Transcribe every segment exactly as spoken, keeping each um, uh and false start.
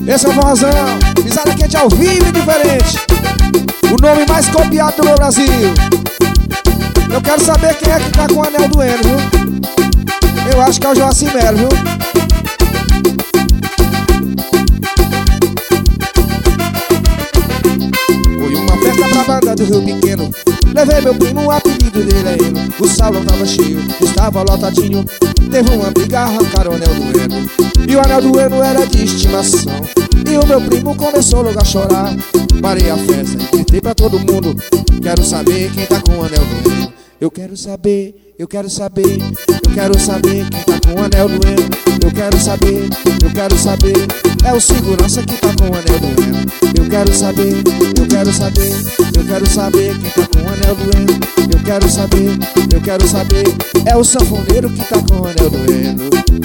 Esse é o forrozão, pisada quente ao vivo e diferente. O nome mais copiado do meu Brasil. Eu quero saber quem é que tá com o anel doendo, viu? Eu acho que é o Joacim Melo, viu? Foi uma festa pra banda do Rio Pequeno. Levei meu primo, o apelido dele é ele. O salão tava cheio, estava lotadinho. Teve uma briga, arrancaram o anel doendo. E o anel doendo era de estimação. E o meu primo começou logo a chorar. Parei a festa e gritei pra todo mundo: quero saber quem tá com o anel doendo. Eu quero saber, eu quero saber, eu quero saber quem tá com o anel doendo. Eu quero saber, eu quero saber, é o segurança que tá com o anel doendo. Eu quero saber, eu quero saber, eu quero saber quem tá com o anel doendo. Eu quero saber, eu quero saber, é o sanfoneiro que tá com o anel doendo.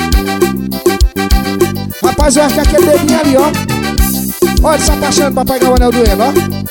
Rapaz, eu acho que aquele dedinho ali, ó, olha, ele se apaixonando pra pegar o anel doendo, ó.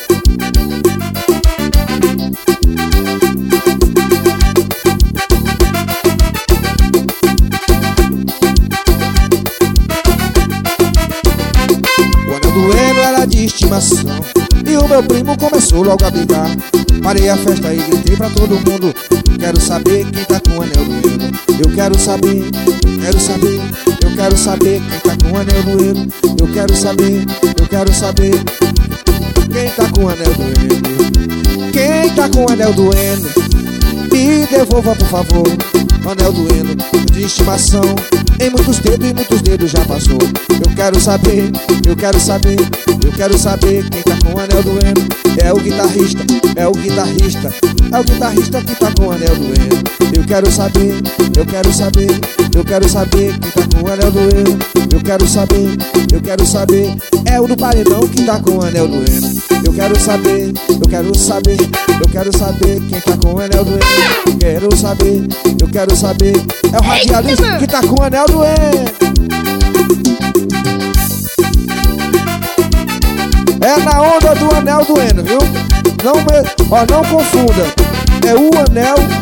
Doendo era de estimação. E o meu primo começou logo a brigar. Parei a festa e gritei pra todo mundo: quero saber quem tá com o anel doendo. Eu quero saber, eu quero saber, eu quero saber quem tá com o anel doendo. Eu quero saber, eu quero saber quem tá com o anel doendo. Quem tá com o anel doendo, me devolva por favor. Anel doendo de estimação, em muitos dedos e muitos dedos já passou. Eu quero saber, eu quero saber, eu quero saber quem tá com o anel doendo. É o guitarrista, é o guitarrista, é o guitarrista que tá com o anel doendo. Eu quero saber, eu quero saber, eu quero saber quem tá com o anel doendo. Eu quero saber, eu quero saber, é o do paredão que tá com o anel doendo. Eu quero saber, eu quero saber, eu quero saber quem tá com o anel doendo. Eu quero saber, eu quero saber, é o radialista que tá com o anel doendo. É na onda do anel doendo, viu? Não, me... Ó, não confunda, é o anel